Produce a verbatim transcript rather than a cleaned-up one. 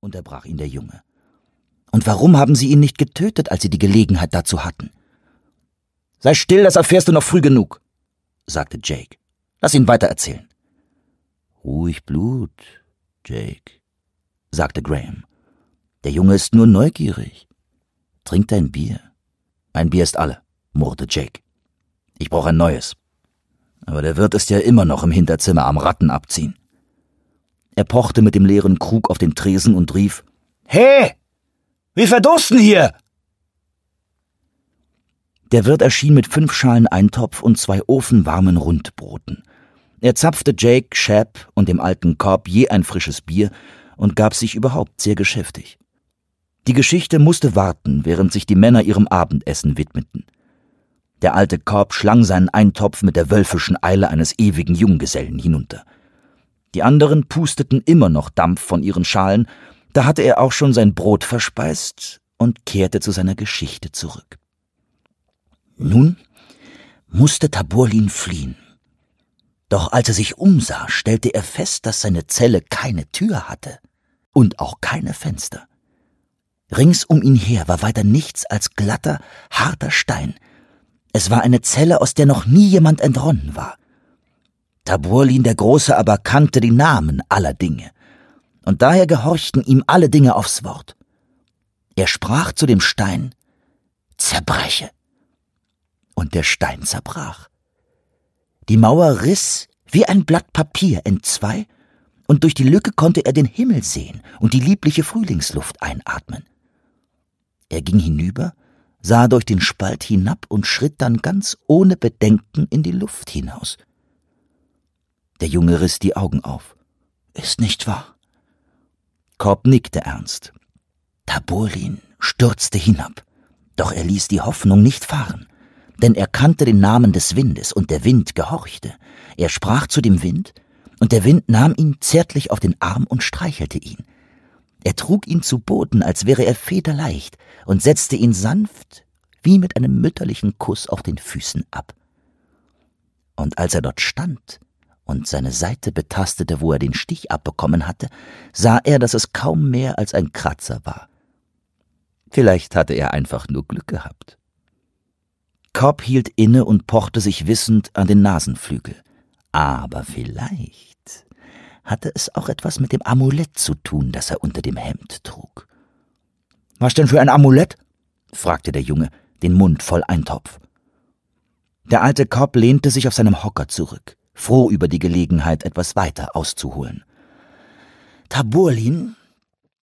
unterbrach ihn der Junge. »Und warum haben Sie ihn nicht getötet, als Sie die Gelegenheit dazu hatten?« »Sei still, das erfährst du noch früh genug«, sagte Jake. »Lass ihn weitererzählen.« »Ruhig Blut, Jake«, sagte Graham. »Der Junge ist nur neugierig. Trink dein Bier.« »Mein Bier ist alle«, murrte Jake. »Ich brauche ein neues. Aber der Wirt ist ja immer noch im Hinterzimmer am Ratten abziehen.« Er pochte mit dem leeren Krug auf den Tresen und rief: »Hey, wir verdursten hier!« Der Wirt erschien mit fünf Schalen Eintopf und zwei ofenwarmen Rundbroten. Er zapfte Jake, Shep und dem alten Cobb je ein frisches Bier und gab sich überhaupt sehr geschäftig. Die Geschichte musste warten, während sich die Männer ihrem Abendessen widmeten. Der alte Cobb schlang seinen Eintopf mit der wölfischen Eile eines ewigen Junggesellen hinunter. Die anderen pusteten immer noch Dampf von ihren Schalen, da hatte er auch schon sein Brot verspeist und kehrte zu seiner Geschichte zurück. Nun musste Taborlin fliehen. Doch als er sich umsah, stellte er fest, dass seine Zelle keine Tür hatte und auch keine Fenster. Rings um ihn her war weiter nichts als glatter, harter Stein. Es war eine Zelle, aus der noch nie jemand entronnen war. Taborlin der Große aber kannte die Namen aller Dinge, und daher gehorchten ihm alle Dinge aufs Wort. Er sprach zu dem Stein: »Zerbreche!« Und der Stein zerbrach. Die Mauer riss wie ein Blatt Papier entzwei, und durch die Lücke konnte er den Himmel sehen und die liebliche Frühlingsluft einatmen. Er ging hinüber, sah durch den Spalt hinab und schritt dann ganz ohne Bedenken in die Luft hinaus. Der Junge riss die Augen auf. »Ist nicht wahr?« Cobb nickte ernst. Taborlin stürzte hinab, doch er ließ die Hoffnung nicht fahren, denn er kannte den Namen des Windes, und der Wind gehorchte. Er sprach zu dem Wind, und der Wind nahm ihn zärtlich auf den Arm und streichelte ihn. Er trug ihn zu Boden, als wäre er federleicht, und setzte ihn sanft, wie mit einem mütterlichen Kuss, auf den Füßen ab. Und als er dort stand und seine Seite betastete, wo er den Stich abbekommen hatte, sah er, dass es kaum mehr als ein Kratzer war. Vielleicht hatte er einfach nur Glück gehabt. Cobb hielt inne und pochte sich wissend an den Nasenflügel. Aber vielleicht hatte es auch etwas mit dem Amulett zu tun, das er unter dem Hemd trug. »Was denn für ein Amulett?« fragte der Junge, den Mund voll Eintopf. Der alte Cobb lehnte sich auf seinem Hocker zurück, froh über die Gelegenheit, etwas weiter auszuholen. »Taborlin